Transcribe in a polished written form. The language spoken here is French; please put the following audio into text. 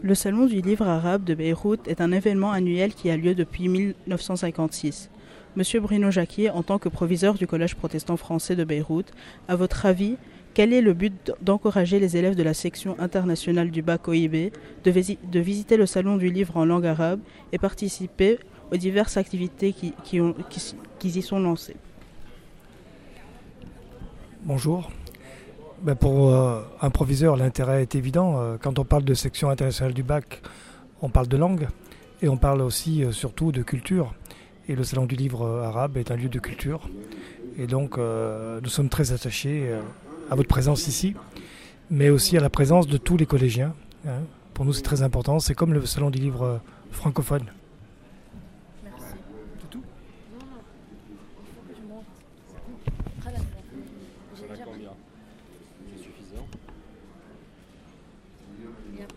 Le Salon du livre arabe de Beyrouth est un événement annuel qui a lieu depuis 1956. Monsieur Bruno Jacquier, en tant que proviseur du Collège protestant français de Beyrouth, à votre avis, quel est le but d'encourager les élèves de la section internationale du bac OIB de visiter le Salon du livre en langue arabe et participer aux diverses activités qui y sont lancées? Bonjour. Pour un proviseur, l'intérêt est évident. Quand on parle de section internationale du bac, on parle de langue et on parle aussi surtout de culture. Et le Salon du livre arabe est un lieu de culture. Et donc nous sommes très attachés à votre présence ici, mais aussi à la présence de tous les collégiens. Pour nous c'est très important, c'est comme le Salon du livre francophone.